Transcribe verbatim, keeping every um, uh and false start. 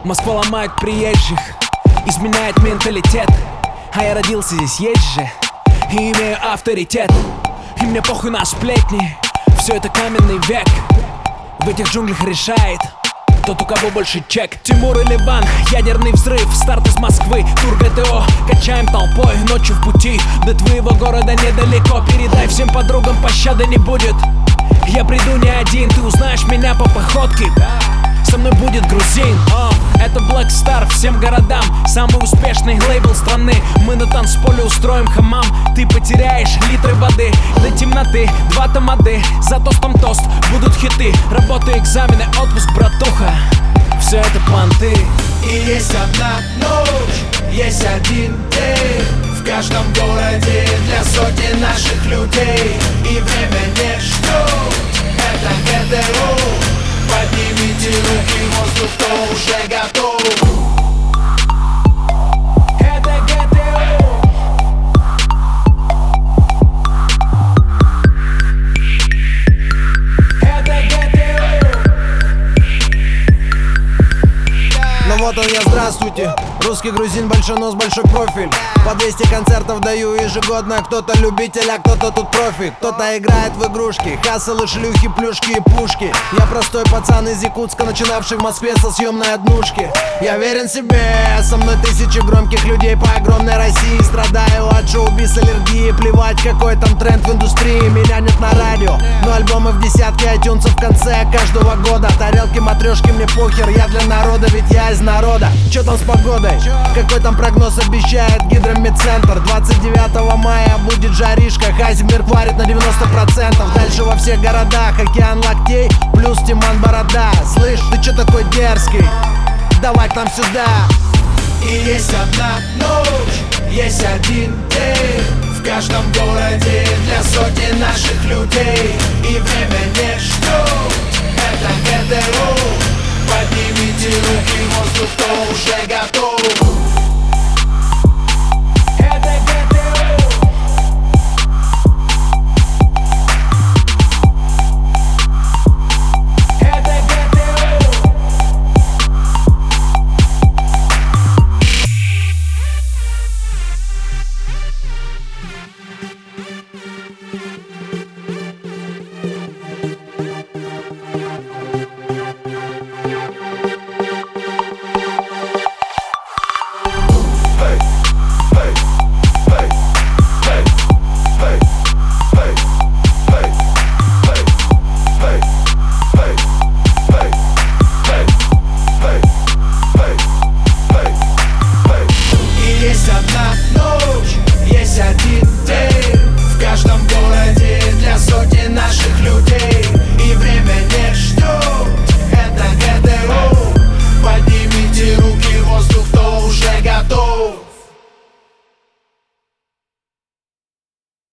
Москва ломает приезжих, изменяет менталитет. А я родился здесь, есть же, и имею авторитет. И мне похуй на сплетни, все это каменный век. В этих джунглях решает тот, у кого больше чек. Тимур и Ливан, ядерный взрыв, старт из Москвы, тур ГТО, качаем толпой, ночью в пути. До твоего города недалеко, передай всем подругам, пощады не будет. Я приду не один, ты узнаешь меня по походке. Со мной будет грузин, oh, это Black Star всем городам. Самый успешный лейбл страны. Мы на танцполе устроим хамам. Ты потеряешь литры воды до темноты, два тамады. За тостом тост, будут хиты. Работа, экзамены, отпуск, братуха. Все это понты. И есть одна ночь, есть один день в каждом городе для сотни наших людей. И время не ждет, это ГТО. Поднимите руки в воздух, кто уже готов. Это ГТО. Это ГТО. Ну вот он я, здравствуйте. Русский грузин, большой нос, большой профиль. По двести концертов даю ежегодно. Кто-то любитель, а кто-то тут профи. Кто-то играет в игрушки, хасселы, шлюхи, плюшки и пушки. Я простой пацан из Якутска, начинавший в Москве со съемной однушки. Я верен себе, со мной тысячи громких людей по огромной России. Страдаю от шоу-биз аллергии, плевать какой там тренд в индустрии. Меня нет на радио, но альбомы в десятке айтюнсов в конце каждого года. Тарелки, матрешки, мне похер, я для народа, ведь я из народа. Чё там с погодой? Какой там прогноз обещает гидромедцентр? Двадцать девятого мая будет жаришка, Хайзенберг варит на девяносто процентов. Дальше во всех городах океан локтей, плюс Тиман Борода. Слышь, ты чё такой дерзкий? Давай к нам сюда. И есть одна ночь, есть один день в каждом городе для сотни наших людей. И время не ждет, это ГТО. Поднимите руки в воздух, кто уже готов.